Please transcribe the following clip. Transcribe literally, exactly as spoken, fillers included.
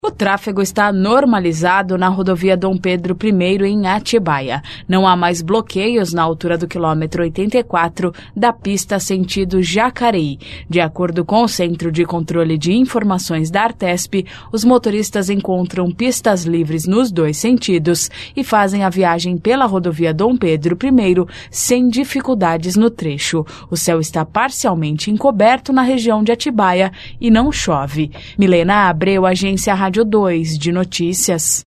O tráfego está normalizado na rodovia Dom Pedro I em Atibaia. Não há mais bloqueios na altura do quilômetro oitenta e quatro da pista sentido Jacareí. De acordo com o Centro de Controle de Informações da Artesp, os motoristas encontram pistas livres nos dois sentidos e fazem a viagem pela rodovia Dom Pedro I sem dificuldades no trecho. O céu está parcialmente encoberto na região de Atibaia e não chove. Milena Abreu, Agência Rádio dois de Notícias.